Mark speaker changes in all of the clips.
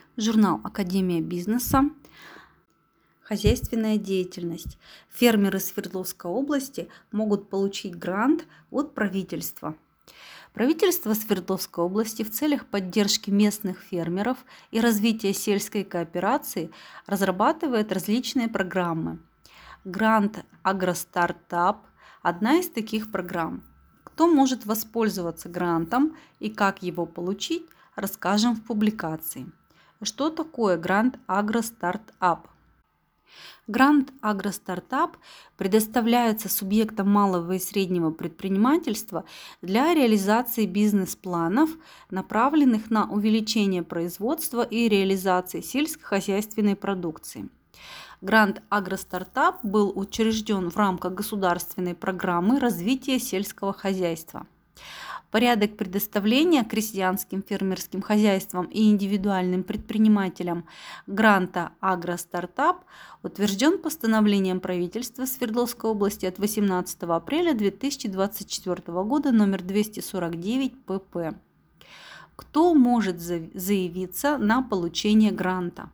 Speaker 1: Журнал «Академия бизнеса». Хозяйственная деятельность. Фермеры Свердловской области могут получить грант от правительства. Правительство Свердловской области в целях поддержки местных фермеров и развития сельской кооперации разрабатывает различные программы. Грант «Агростартап» – одна из таких программ. Кто может воспользоваться грантом и как его получить, расскажем в публикации. Что такое грант «Агростартап»? Грант «Агростартап» предоставляется субъектам малого и среднего предпринимательства для реализации бизнес-планов, направленных на увеличение производства и реализации сельскохозяйственной продукции. Грант «Агростартап» был учрежден в рамках государственной программы развития сельского хозяйства. Порядок предоставления крестьянским фермерским хозяйствам и индивидуальным предпринимателям гранта «Агростартап» утвержден постановлением правительства Свердловской области от 18 апреля 2024 года номер 249 ПП. Кто может заявиться на получение гранта?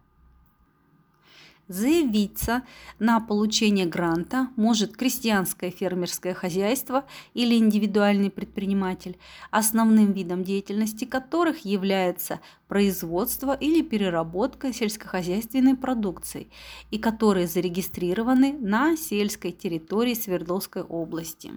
Speaker 1: Заявиться на получение гранта может крестьянское фермерское хозяйство или индивидуальный предприниматель, основным видом деятельности которых является производство или переработка сельскохозяйственной продукции и которые зарегистрированы на сельской территории Свердловской области.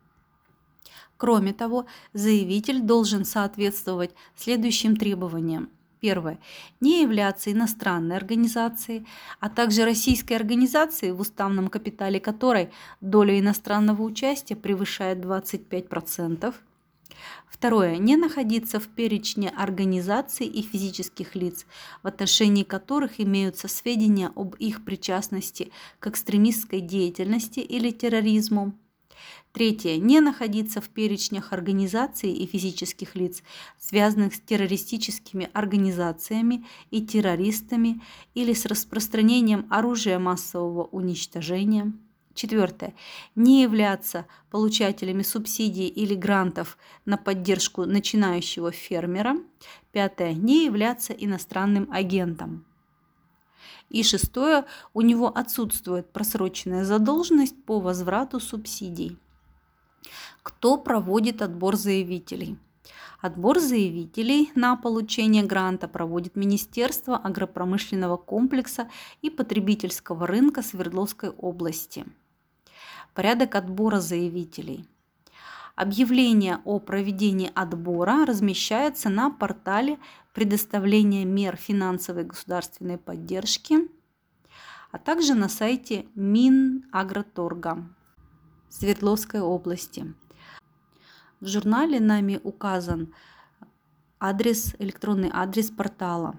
Speaker 1: Кроме того, заявитель должен соответствовать следующим требованиям. Первое. Не являться иностранной организацией, а также российской организацией, в уставном капитале которой доля иностранного участия превышает 25%. Второе. Не находиться в перечне организаций и физических лиц, в отношении которых имеются сведения об их причастности к экстремистской деятельности или терроризму. Третье. Не находиться в перечнях организаций и физических лиц, связанных с террористическими организациями и террористами или с распространением оружия массового уничтожения. Четвертое. Не являться получателями субсидий или грантов на поддержку начинающего фермера. Пятое. Не являться иностранным агентом. И шестое. У него отсутствует просроченная задолженность по возврату субсидий. Кто проводит отбор заявителей? Отбор заявителей на получение гранта проводит Министерство агропромышленного комплекса и потребительского рынка Свердловской области. Порядок отбора заявителей. Объявление о проведении отбора размещается на портале предоставления мер финансовой государственной поддержки, а также на сайте Минагроторга Свердловской области. В журнале нами указан электронный адрес портала.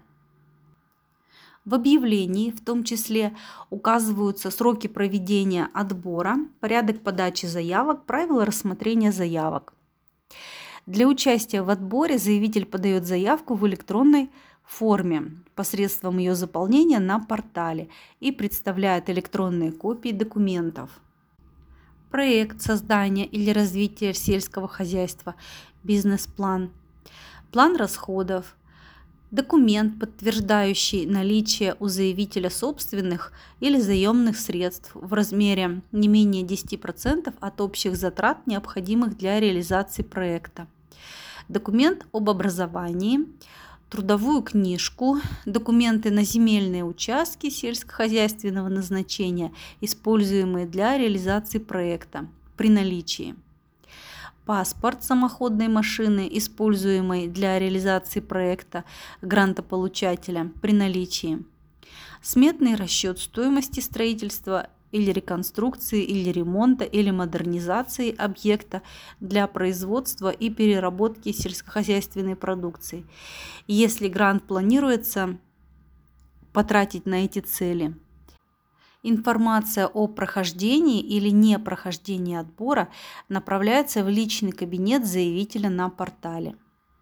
Speaker 1: В объявлении в том числе указываются сроки проведения отбора, порядок подачи заявок, правила рассмотрения заявок. Для участия в отборе заявитель подает заявку в электронной форме посредством ее заполнения на портале и представляет электронные копии документов. Проект создания или развития сельского хозяйства, бизнес-план, план расходов, документ, подтверждающий наличие у заявителя собственных или заемных средств в размере не менее 10% от общих затрат, необходимых для реализации проекта, документ об образовании, трудовую книжку, документы на земельные участки сельскохозяйственного назначения, используемые для реализации проекта при наличии, паспорт самоходной машины, используемой для реализации проекта грантополучателя при наличии, сметный расчет стоимости строительства или реконструкции, или ремонта, или модернизации объекта для производства и переработки сельскохозяйственной продукции, если грант планируется потратить на эти цели. Информация о прохождении или непрохождении отбора направляется в личный кабинет заявителя на портале.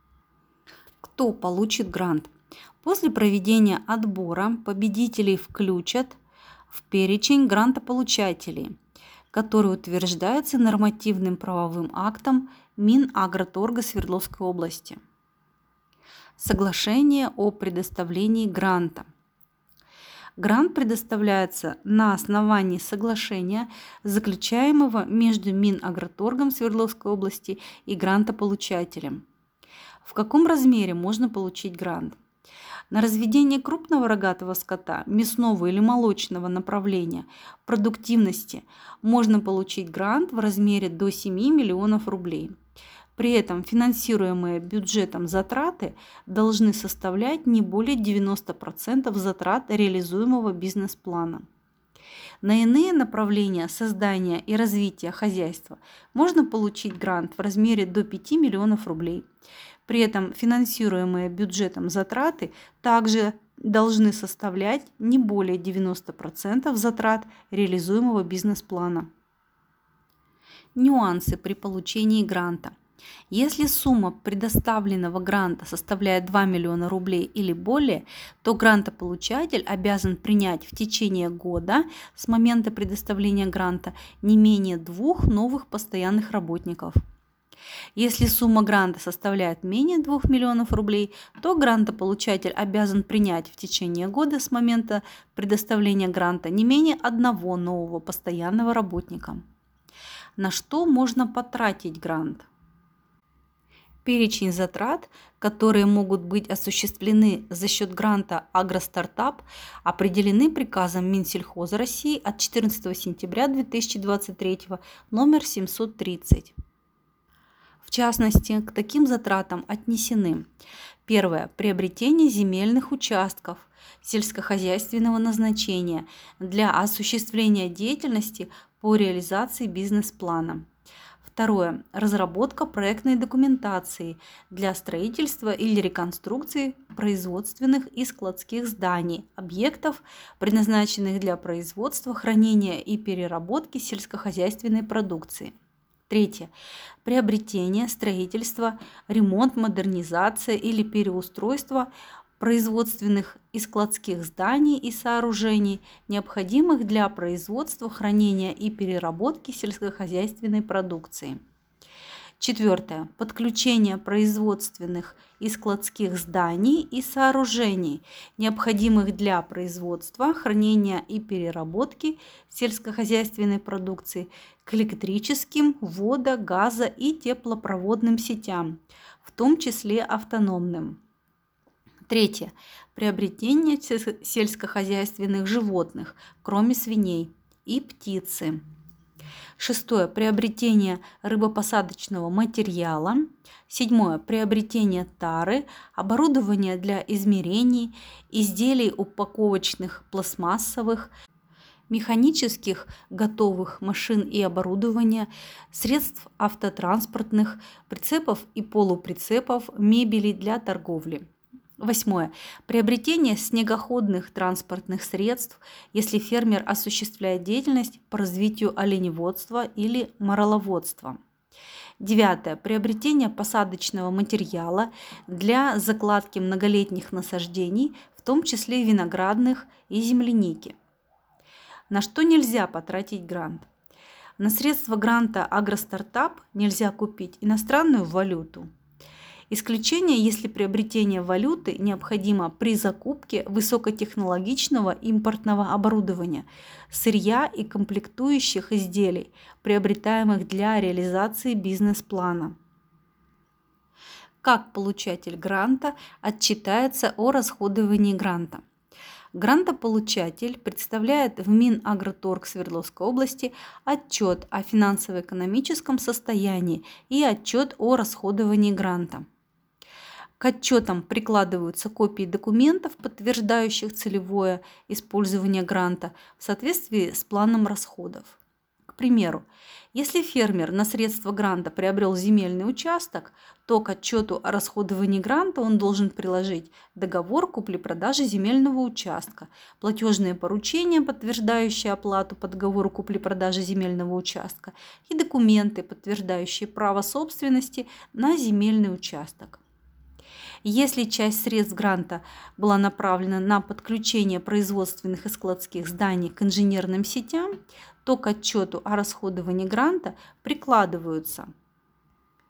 Speaker 1: Кто получит грант? После проведения отбора победителей включат в перечень грантополучателей, который утверждается нормативным правовым актом Минагроторга Свердловской области. Соглашение о предоставлении гранта. Грант предоставляется на основании соглашения, заключаемого между Минагроторгом Свердловской области и грантополучателем. В каком размере можно получить грант? На разведение крупного рогатого скота, мясного или молочного направления, продуктивности можно получить грант в размере до 7 миллионов рублей. При этом финансируемые бюджетом затраты должны составлять не более 90% затрат реализуемого бизнес-плана. На иные направления создания и развития хозяйства можно получить грант в размере до 5 миллионов рублей. При этом финансируемые бюджетом затраты также должны составлять не более 90% затрат реализуемого бизнес-плана. Нюансы при получении гранта. Если сумма предоставленного гранта составляет 2 миллиона рублей или более, то грантополучатель обязан принять в течение года с момента предоставления гранта не менее 2 новых постоянных работников. Если сумма гранта составляет менее 2 миллионов рублей, то грантополучатель обязан принять в течение года с момента предоставления гранта не менее 1 нового постоянного работника. На что можно потратить грант? Перечень затрат, которые могут быть осуществлены за счет гранта «Агростартап», определены приказом Минсельхоза России от 14 сентября 2023 номер 730. В частности, к таким затратам отнесены: первое. Приобретение земельных участков сельскохозяйственного назначения для осуществления деятельности по реализации бизнес-плана. Второе. Разработка проектной документации для строительства или реконструкции производственных и складских зданий, объектов, предназначенных для производства, хранения и переработки сельскохозяйственной продукции. Третье. Приобретение, строительство, ремонт, модернизация или переустройство производственных и складских зданий и сооружений, необходимых для производства, хранения и переработки сельскохозяйственной продукции. Четвертое. Подключение производственных и складских зданий и сооружений, необходимых для производства, хранения и переработки сельскохозяйственной продукции, к электрическим, водо-, газо- и теплопроводным сетям, в том числе автономным. Третье. Приобретение сельскохозяйственных животных, кроме свиней, и птицы. Шестое. Приобретение рыбопосадочного материала. Седьмое. Приобретение тары, оборудования для измерений, изделий упаковочных пластмассовых, механических готовых машин и оборудования, средств автотранспортных, прицепов и полуприцепов, мебели для торговли. Восьмое. Приобретение снегоходных транспортных средств, если фермер осуществляет деятельность по развитию оленеводства или мораловодства. Девятое. Приобретение посадочного материала для закладки многолетних насаждений, в том числе виноградных и земляники. На что нельзя потратить грант? На средства гранта «Агростартап» нельзя купить иностранную валюту. Исключение, если приобретение валюты необходимо при закупке высокотехнологичного импортного оборудования, сырья и комплектующих изделий, приобретаемых для реализации бизнес-плана. Как получатель гранта отчитается о расходовании гранта? Грантополучатель представляет в Минагроторг Свердловской области отчет о финансово-экономическом состоянии и отчет о расходовании гранта. К отчетам прикладываются копии документов, подтверждающих целевое использование гранта в соответствии с планом расходов. К примеру, если фермер на средства гранта приобрел земельный участок, то к отчету о расходовании гранта он должен приложить договор купли-продажи земельного участка, платежные поручения, подтверждающие оплату по договору купли-продажи земельного участка, и документы, подтверждающие право собственности на земельный участок. Если часть средств гранта была направлена на подключение производственных и складских зданий к инженерным сетям, то к отчету о расходовании гранта прикладываются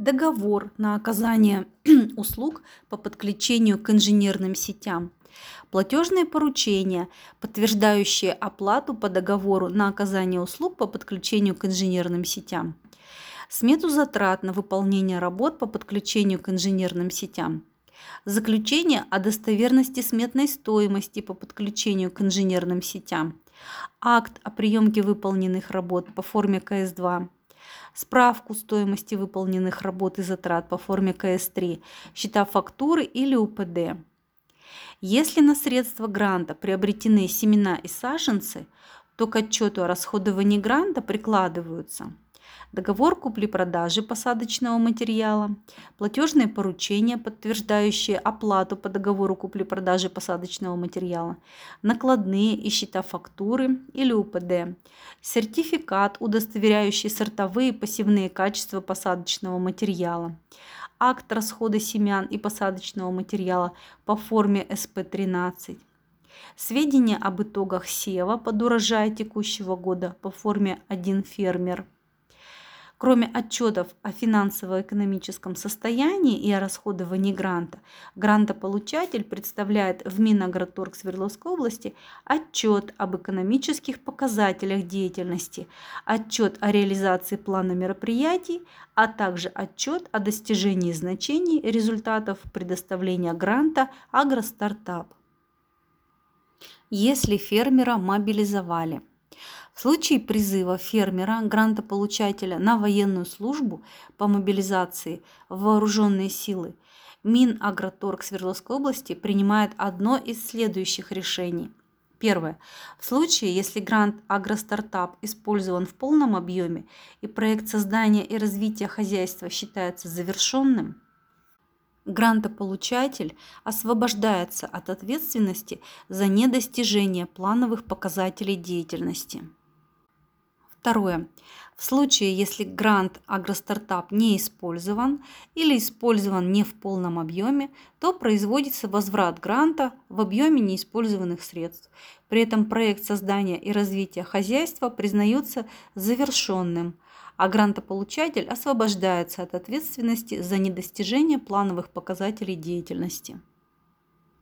Speaker 1: договор на оказание услуг по подключению к инженерным сетям, платежные поручения, подтверждающие оплату по договору на оказание услуг по подключению к инженерным сетям, смету затрат на выполнение работ по подключению к инженерным сетям, заключение о достоверности сметной стоимости по подключению к инженерным сетям, акт о приемке выполненных работ по форме КС-2, справку стоимости выполненных работ и затрат по форме КС-3, счета фактуры или УПД. Если на средства гранта приобретены семена и саженцы, то к отчету о расходовании гранта прикладываются договор купли-продажи посадочного материала, платежные поручения, подтверждающие оплату по договору купли-продажи посадочного материала, накладные и счета фактуры или УПД, сертификат, удостоверяющий сортовые и посевные качества посадочного материала, акт расхода семян и посадочного материала по форме СП-13, сведения об итогах сева под урожай текущего года по форме 1 фермер. Кроме отчетов о финансово-экономическом состоянии и о расходовании гранта, грантополучатель представляет в Минагроторг Свердловской области отчет об экономических показателях деятельности, отчет о реализации плана мероприятий, а также отчет о достижении значений результатов предоставления гранта «Агростартап». Если фермера мобилизовали. В случае призыва фермера, грантополучателя на военную службу по мобилизации в вооруженные силы, Минагроторг Свердловской области принимает одно из следующих решений. Первое. В случае, если грант «Агростартап» использован в полном объеме и проект создания и развития хозяйства считается завершенным, грантополучатель освобождается от ответственности за недостижение плановых показателей деятельности. Второе. В случае, если грант «Агростартап» не использован или использован не в полном объеме, то производится возврат гранта в объеме неиспользованных средств. При этом проект создания и развития хозяйства признается завершенным, а грантополучатель освобождается от ответственности за недостижение плановых показателей деятельности.